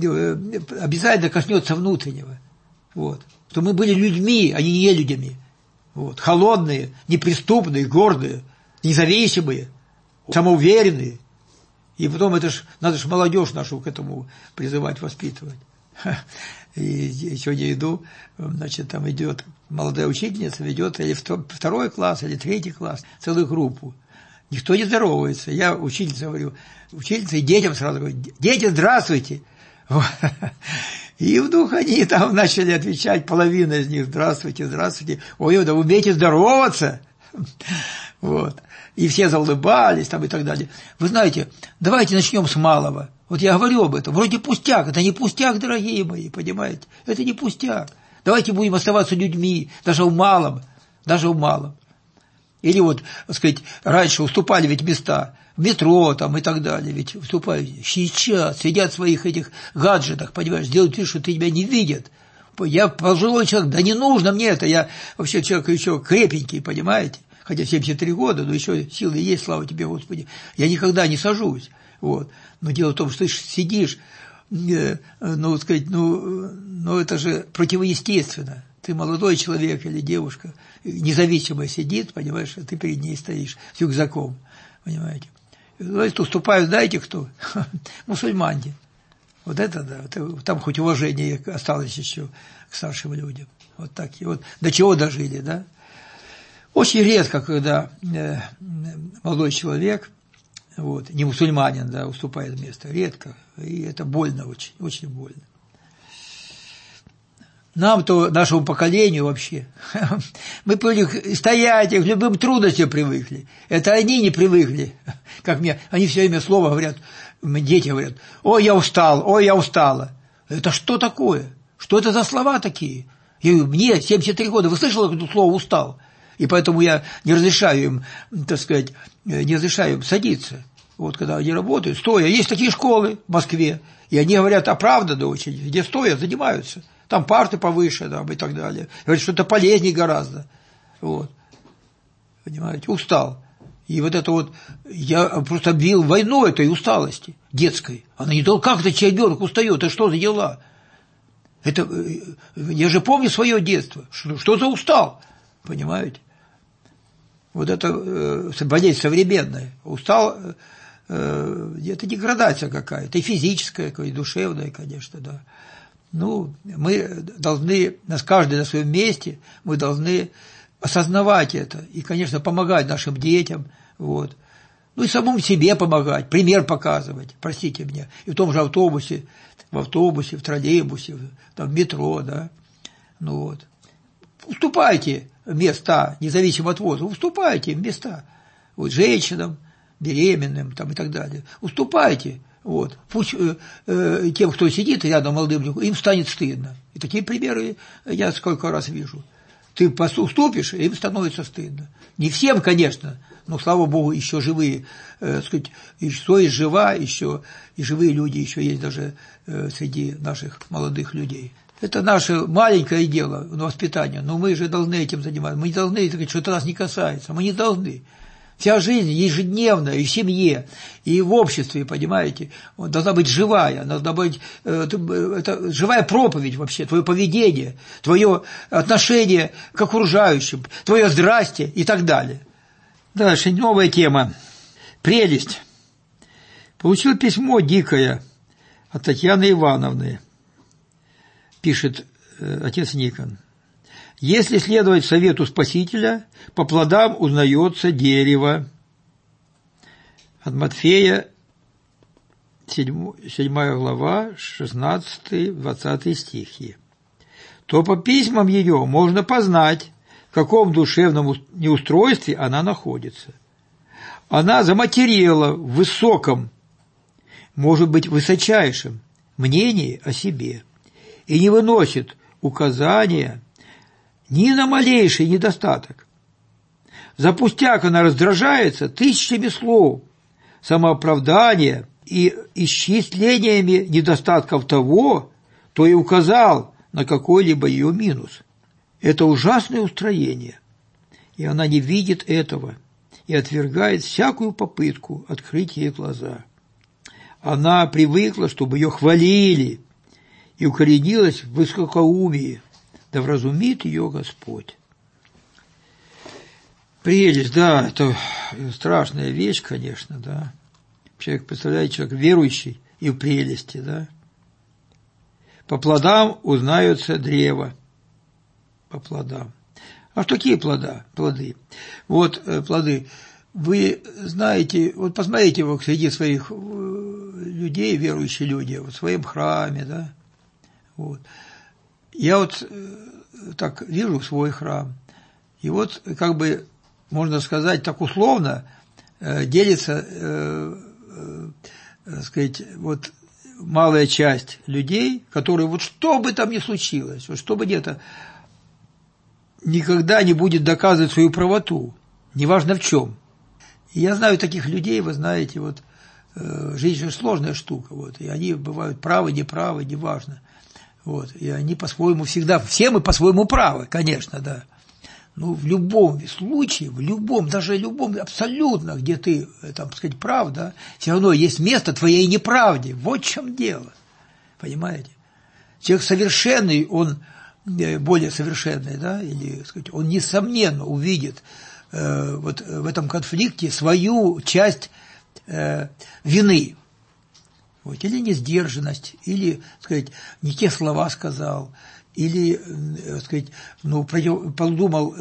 обязательно коснется внутреннего, вот, что мы были людьми, а не людьми, вот, холодные, неприступные, гордые, независимые, самоуверенные. И потом надо же молодежь нашу к этому призывать, воспитывать. И сегодня иду, значит, там идет молодая учительница, ведет или второй класс, или третий класс, целую группу. Никто не здоровается. Я учительнице говорю, учительница и детям сразу говорю, дети, здравствуйте. И вдруг они там начали отвечать, половина из них, здравствуйте, здравствуйте. Ой, да умеете здороваться? Вот. И все заулыбались там и так далее. Вы знаете, давайте начнем с малого. Вот я говорю об этом. Вроде пустяк. Это не пустяк, дорогие мои, понимаете? Это не пустяк. Давайте будем оставаться людьми, даже в малом. Даже в малом. Или вот, так сказать, раньше уступали ведь места в метро там и так далее. Ведь уступали. Сейчас сидят в своих этих гаджетах, понимаешь, делают вид, что тебя не видят. Я пожилой человек, да не нужно мне это. Я вообще человек еще крепенький, понимаете? хотя 73 года, но еще силы есть, слава тебе, Господи. Я никогда не сажусь. Вот. Но дело в том, что ты сидишь, это же противоестественно. Ты молодой человек или девушка, независимо сидит, понимаешь, а ты перед ней стоишь с рюкзаком, понимаете. Значит, уступают, знаете кто? Мусульмане. Вот это да, там хоть уважение осталось еще к старшим людям. Вот так. И вот до чего дожили, да? Очень редко, когда молодой человек, вот, не мусульманин, да, уступает место. Редко. И это больно очень, очень больно. Нам-то, нашему поколению вообще, мы привыкли стоять, к любым трудностям привыкли. Это они не привыкли. Как мне, они все время слово говорят, дети говорят, ой, я устал, ой, я устала. Это что такое? Что это за слова такие? Я говорю, мне 73 года, вы слышали это слово «устал»? И поэтому я не разрешаю им, так сказать, не разрешаю им садиться. Вот когда они работают, стоя. Есть такие школы в Москве, и они говорят оправданно очень, где стоя занимаются. Там парты повыше, да, и так далее. Говорят, что это полезнее гораздо. Вот. Понимаете, устал. И вот это вот, я просто обвил войну этой усталости детской. Она не только, как это ребенок устает, это что за дела? Это, я же помню свое детство. Что за устал? Понимаете? Вот это болезнь современная. Устал, это деградация какая-то. И физическая, и душевная, конечно, да. Ну, мы должны, каждый на своем месте, мы должны осознавать это и, конечно, помогать нашим детям, вот. Ну и самому себе помогать, пример показывать, простите меня, и в том же автобусе, в троллейбусе, там, в метро, да, ну вот. Уступайте места, независимо от возраста, уступайте места, вот, женщинам, беременным, там, и так далее, уступайте. Вот. Пусть тем, кто сидит рядом молодым людям, им станет стыдно. И такие примеры я сколько раз вижу. Ты уступишь, и им становится стыдно. Не всем, конечно, но, слава Богу, еще живые, сказать, совесть жива, еще и живые люди еще есть даже среди наших молодых людей. Это наше маленькое дело на воспитание, но мы же должны этим заниматься. Мы не должны, сказать, что это нас не касается, мы не должны. Вся жизнь ежедневная и в семье, и в обществе, понимаете, должна быть живая, должна быть это живая проповедь вообще, твое поведение, твое отношение к окружающим, твое здрасте и так далее. Дальше новая тема. Прелесть. Получил письмо дикое от Татьяны Ивановны, пишет отец Никон. Если следовать совету Спасителя, по плодам узнается дерево. От Матфея, 7 глава, 16-20 стихи. То по письмам ее можно познать, в каком душевном неустройстве она находится. Она заматерела в высоком, может быть, высочайшем мнении о себе и не выносит указания ни на малейший недостаток. За пустяк она раздражается тысячами слов, самооправдания и исчислениями недостатков того, кто и указал на какой-либо ее минус. Это ужасное устроение, и она не видит этого и отвергает всякую попытку открыть ей глаза. Она привыкла, чтобы ее хвалили, и укоренилась в высокоумии, да вразумит ее Господь. Прелесть, да, это страшная вещь, конечно, да. Человек, представляете, человек верующий и в прелести, да. По плодам узнаются древа. По плодам. А что такие плоды? Вот плоды. Вы знаете, вот посмотрите вот среди своих людей, верующие люди, в своем храме, да. Вот. Я вот так вижу свой храм, и вот как бы, можно сказать, так условно делится, сказать, вот малая часть людей, которые вот что бы там ни случилось, вот что бы где-то, никогда не будет доказывать свою правоту, неважно в чем. И я знаю таких людей, вы знаете, вот жизнь же сложная штука, вот, и они бывают правы, неправы, неважно. Вот, и они по-своему всегда, все мы по-своему правы, конечно, да. Ну, в любом случае, даже любом, абсолютно, где ты, там, сказать, прав, да, все равно есть место твоей неправде. Вот в чем дело. Понимаете? Человек совершенный, он более совершенный, да, или, сказать, он, несомненно, увидит вот в этом конфликте свою часть вины. Вот, или несдержанность, или, сказать, не те слова сказал, или, сказать, ну, подумал,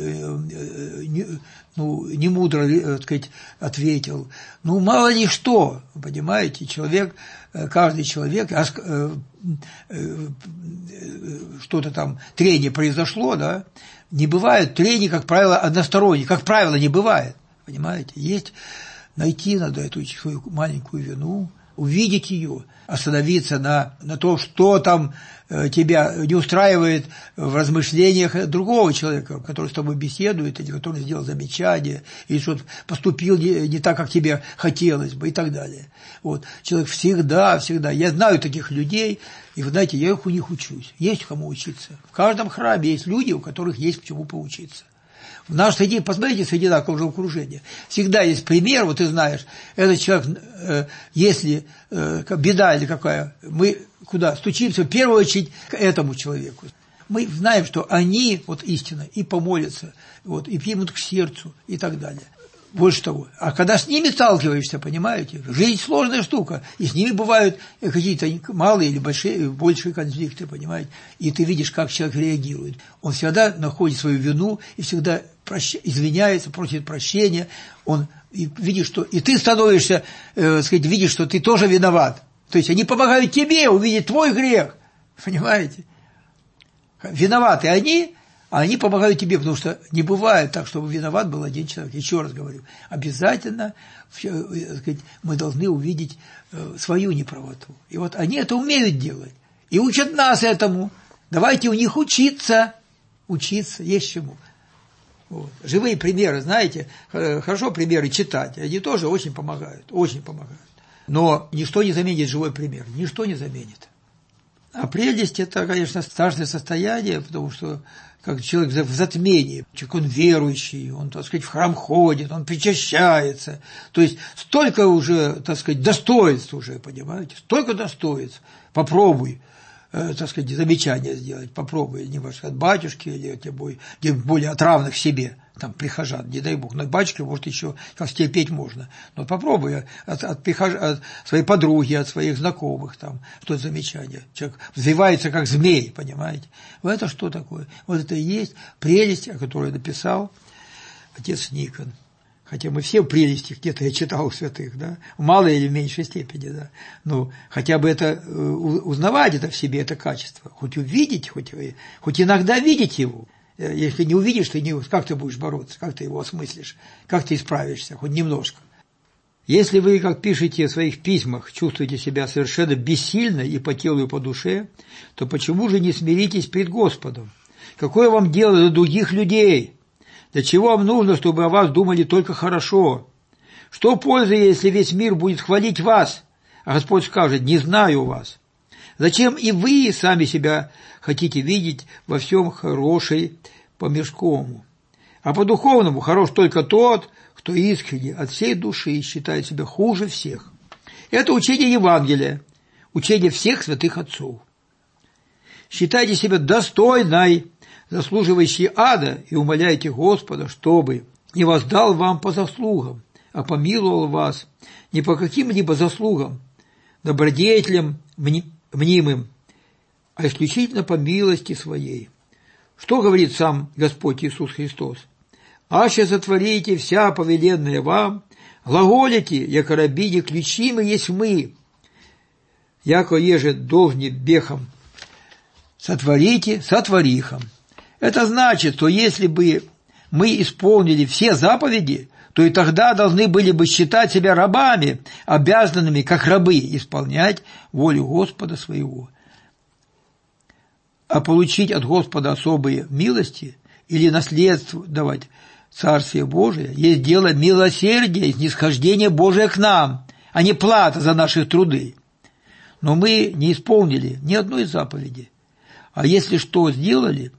не мудро, сказать, ответил. Ну, мало ли что, понимаете, каждый человек, что-то там, трение произошло, да, не бывает трение, как правило, односторонне, как правило, не бывает, понимаете, найти надо эту свою маленькую вину, увидеть ее, остановиться на то, что там тебя не устраивает в размышлениях другого человека, который с тобой беседует, или который сделал замечание, или что-то поступил не так, как тебе хотелось бы, и так далее. Вот. Человек всегда, я знаю таких людей, и вы знаете, я у них учусь, есть кому учиться. В каждом храме есть люди, у которых есть к чему поучиться. В нашей среде, посмотрите, среди нашего окружения, всегда есть пример, вот ты знаешь, этот человек, если беда или какая, мы куда стучимся, в первую очередь к этому человеку. Мы знаем, что они, вот истинно, и помолятся, вот, и примут к сердцу, и так далее. Больше того. А когда с ними сталкиваешься, понимаете, жизнь сложная штука, и с ними бывают какие-то малые или большие конфликты, понимаете, и ты видишь, как человек реагирует. Он всегда находит свою вину и всегда извиняется, просит прощения, он видит, что и ты становишься, сказать, видишь, что ты тоже виноват. То есть они помогают тебе увидеть твой грех, понимаете. Виноваты они, а они помогают тебе, потому что не бывает так, чтобы виноват был один человек. Еще раз говорю, обязательно мы должны увидеть свою неправоту. И вот они это умеют делать. И учат нас этому. Давайте у них учиться. Учиться есть чему. Вот. Живые примеры, знаете, хорошо примеры читать. Они тоже очень помогают. Очень помогают. Но ничто не заменит живой пример. Ничто не заменит. А прелесть – это, конечно, страшное состояние, потому что как человек в затмении, человек он верующий, он, так сказать, в храм ходит, он причащается. То есть столько уже, так сказать, достоинств уже, понимаете, столько достоинств. Попробуй, так сказать, замечание сделать, попробуй, немножко от батюшки или тем более от равных себе, там, прихожан, не дай бог, на батюшке, может, еще как стерпеть можно, но попробуй от своей подруги, от своих знакомых, там, что-то замечание. Человек взвивается, как змей, понимаете. Вот это что такое? Вот это и есть прелесть, о которой написал отец Никон. Хотя мы все в прелести где-то я читал у святых, да, в малой или в меньшей степени, да, но хотя бы это узнавать это в себе, это качество, хоть увидеть, хоть иногда видеть его. Если не увидишь, как ты будешь бороться, как ты его осмыслишь, как ты исправишься, хоть немножко. Если вы, как пишете в своих письмах, чувствуете себя совершенно бессильно и по телу, и по душе, то почему же не смиритесь пред Господом? Какое вам дело до других людей? Для чего вам нужно, чтобы о вас думали только хорошо? Что пользы, если весь мир будет хвалить вас, а Господь скажет: «Не знаю вас»? Зачем и вы сами себя хотите видеть во всем хорошей по мирскому? А по духовному хорош только тот, кто искренне от всей души считает себя хуже всех. Это учение Евангелия, учение всех святых отцов. Считайте себя достойной, заслуживающей ада, и умоляйте Господа, чтобы не воздал вам по заслугам, а помиловал вас не по каким-либо заслугам, добродетелям мнимым, а исключительно по милости своей. Что говорит сам Господь Иисус Христос? «Аще затворите вся повеленная вам, глаголите, яко рабине ключимы есть мы, яко еже должни бехом, сотворите сотворихом». Это значит, что если бы мы исполнили все заповеди, то и тогда должны были бы считать себя рабами, обязанными, как рабы, исполнять волю Господа своего. А получить от Господа особые милости или наследство давать Царствие Божие есть дело милосердия и снисхождения Божия к нам, а не плата за наши труды. Но мы не исполнили ни одной заповеди. А если что сделали,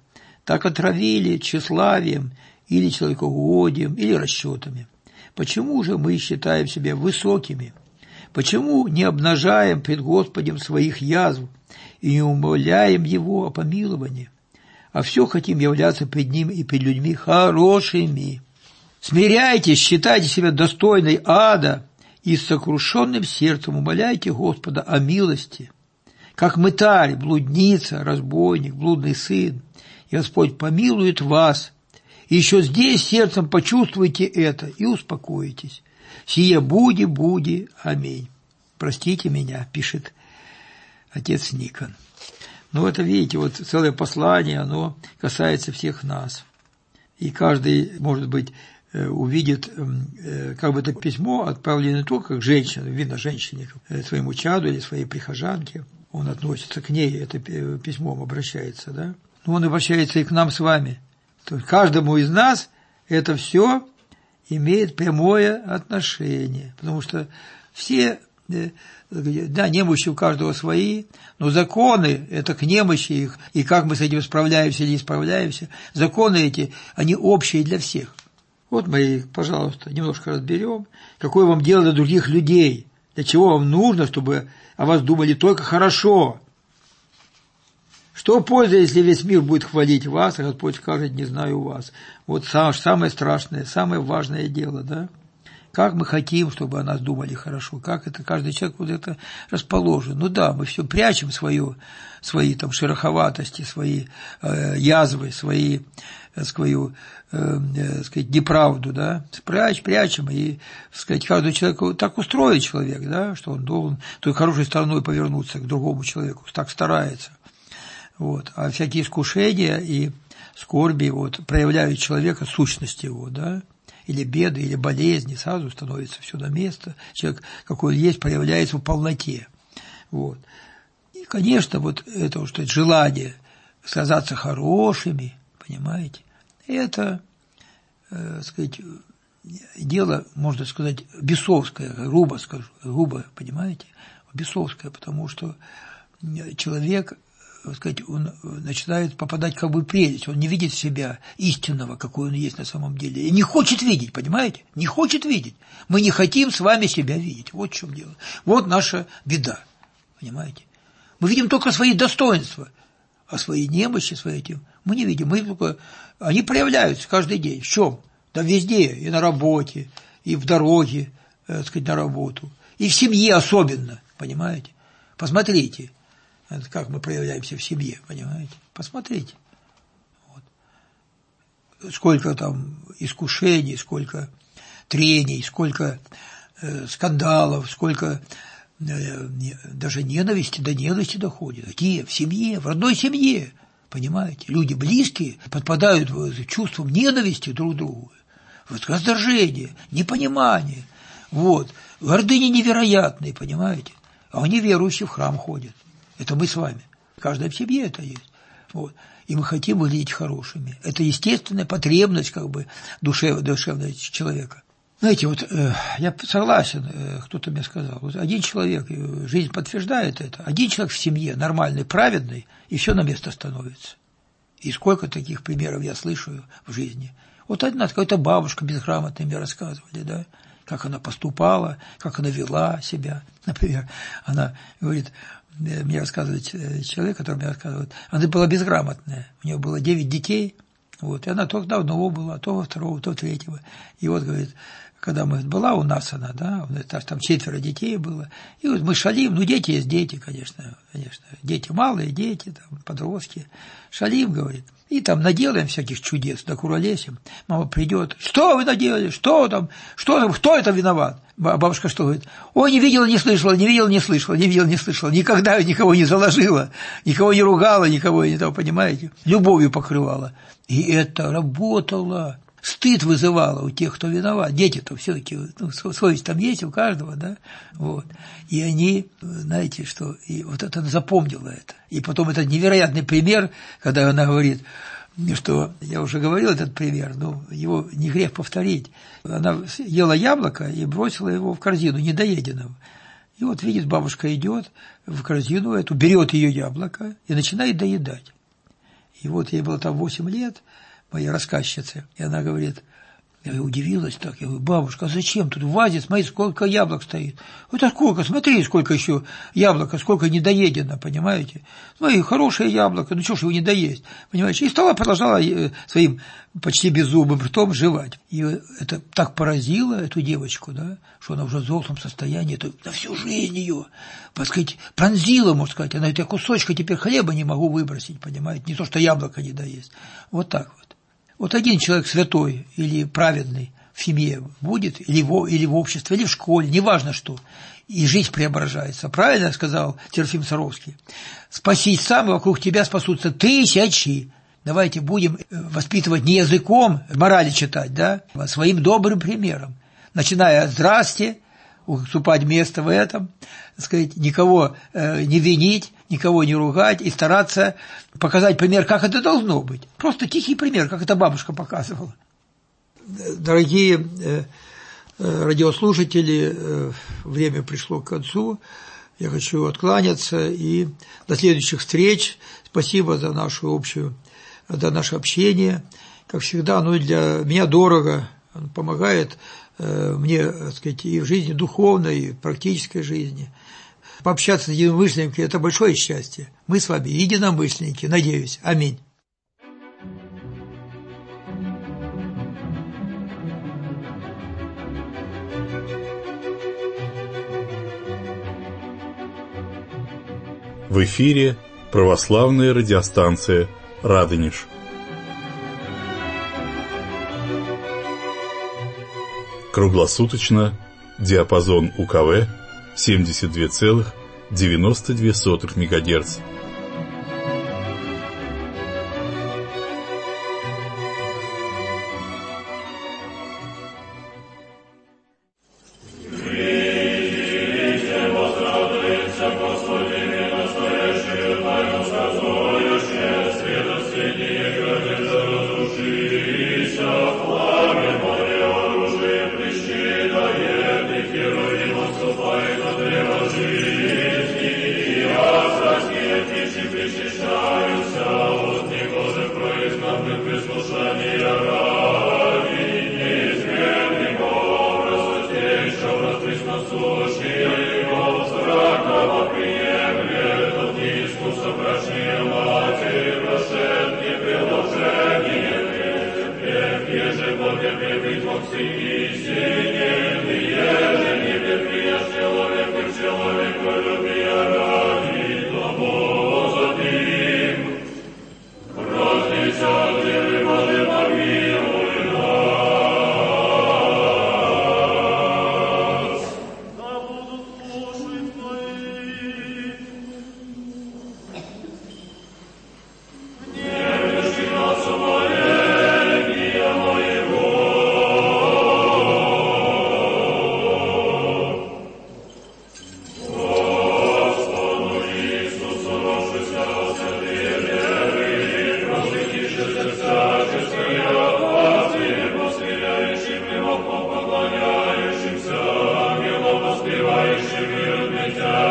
так отравили тщеславием или человекоугодием, или расчетами. Почему же мы считаем себя высокими? Почему не обнажаем пред Господем своих язв и не умоляем Его о помиловании, а все хотим являться пред Ним и пред людьми хорошими? Смиряйтесь, считайте себя достойной ада и с сокрушенным сердцем умоляйте Господа о милости. Как мытарь, блудница, разбойник, блудный сын, и Господь помилует вас. И еще здесь сердцем почувствуйте это и успокойтесь. Сие буди, аминь. Простите меня, пишет отец Никон. Ну, это, видите, вот целое послание, оно касается всех нас. И каждый, может быть, увидит, как бы это письмо отправлено не только как женщина, видно женщине, своему чаду или своей прихожанке, он относится к ней, это письмом обращается, да? Но он обращается и к нам с вами. То есть каждому из нас это все имеет прямое отношение, потому что все, да, немощи у каждого свои, но законы – это к немощи их, и как мы с этим справляемся или не справляемся, законы эти, они общие для всех. Вот мы, пожалуйста, немножко разберем, какое вам дело до других людей, для чего вам нужно, чтобы о вас думали только хорошо. Что пользы, если весь мир будет хвалить вас, а Господь скажет, не знаю вас. Вот самое страшное, самое важное дело, да? Как мы хотим, чтобы о нас думали хорошо, как это каждый человек вот это расположен. Ну да, мы все прячем свои там шероховатости, свои язвы, свою сказать, неправду, да, прячем, и, сказать, каждый человек, так устроен человек, да, что он должен той хорошей стороной повернуться к другому человеку, так старается. Вот. А всякие искушения и скорби вот, проявляют человека, сущность его, да, или беды, или болезни, сразу становится все на место. Человек, какой он есть, проявляется в полноте. Вот. И, конечно, вот это что желание казаться хорошими, понимаете, это, сказать, дело, можно сказать, бесовское, грубо скажу, понимаете, бесовское, потому что человек, сказать, он начинает попадать как бы в прелесть, он не видит себя истинного, какой он есть на самом деле, и не хочет видеть, понимаете, не хочет видеть. Мы не хотим с вами себя видеть, вот в чем дело. Вот наша беда, понимаете. Мы видим только свои достоинства, а свои немощи, свои этим мы не видим. Мы только... Они проявляются каждый день. В чем? Да везде, и на работе, и в дороге, так сказать, на работу, и в семье особенно, понимаете. Посмотрите, как мы проявляемся в семье, понимаете. Посмотрите. Вот. Сколько там искушений, сколько трений, сколько скандалов, сколько даже ненависти, до ненависти доходит. Где? В семье, в родной семье. Понимаете, люди близкие подпадают в чувство ненависти друг к другу, вот раздражение, непонимание, вот, гордыни невероятные, понимаете, а они верующие в храм ходят. Это мы с вами. В каждой семье это есть. Вот. И мы хотим выглядеть хорошими. Это естественная потребность, как бы, душевная человека. Знаете, вот я согласен, кто-то мне сказал, вот один человек, жизнь подтверждает это, один человек в семье, нормальный, праведный, и все на место становится. И сколько таких примеров я слышу в жизни. Вот одна какая-то бабушка безграмотная мне рассказывали, да, как она поступала, как она вела себя. Например, она говорит, мне рассказывает человек, который мне рассказывает, она была безграмотная, у нее было 9 детей, вот, и она то одного была, то во второго, то третьего. И вот, говорит, когда была у нас она, да, там 4 детей было, и вот мы шалим, ну, дети есть дети, конечно, дети малые, дети, там, подростки, шалим, говорит, и там наделаем всяких чудес, докуролесим, мама придет, что вы наделали, что там, кто это виноват? Бабушка что говорит? Ой, не видела, не слышала, никогда никого не заложила, никого не ругала, никого не того, понимаете, любовью покрывала, и это работало. Стыд вызывало у тех, кто виноват. Дети-то все-таки, ну, совесть там есть у каждого, да, вот. И они, знаете, что, и вот это она запомнила это. И потом этот невероятный пример, когда она говорит, что, я уже говорил этот пример, но его не грех повторить. Она ела яблоко и бросила его в корзину недоеденного. И вот видит, бабушка идет в корзину эту, берет ее яблоко и начинает доедать. И вот ей было там 8 лет, моей рассказчице, и она говорит, я удивилась так, я говорю, бабушка, а зачем тут в вазе, смотри, сколько яблок стоит. Это сколько, смотри, сколько еще яблоко, сколько недоедено, понимаете. Смотри, хорошее яблоко, ну что ж его не доесть, понимаете. И стала, продолжала своим почти беззубым ртом жевать. И это так поразило эту девочку, да, что она уже в взрослом состоянии, это на всю жизнь ее, так сказать, пронзила, можно сказать. Она эти кусочка теперь хлеба не могу выбросить, понимаете, не то, что яблоко не доесть. Вот так вот. Вот один человек святой или праведный в семье будет, или в обществе, или в школе, неважно что, и жизнь преображается. Правильно сказал Серафим Саровский? Спасись сам, и вокруг тебя спасутся тысячи. Давайте будем воспитывать не языком, морали читать, да, а своим добрым примером. Начиная от «здрасте», уступать место в этом, так сказать, никого не винить, никого не ругать и стараться показать пример, как это должно быть. Просто тихий пример, как это бабушка показывала. Дорогие радиослушатели, время пришло к концу. Я хочу откланяться и до следующих встреч. Спасибо за наше общение. Как всегда, оно для меня дорого, оно помогает мне, так сказать, и в жизни духовной, и в практической жизни. Пообщаться с единомышленниками – это большое счастье. Мы с вами единомышленники, надеюсь. Аминь. В эфире православная радиостанция «Радонеж». Круглосуточно, диапазон УКВ 72,92 МГц. Поклоняющимся, ангелов воспевающим мир,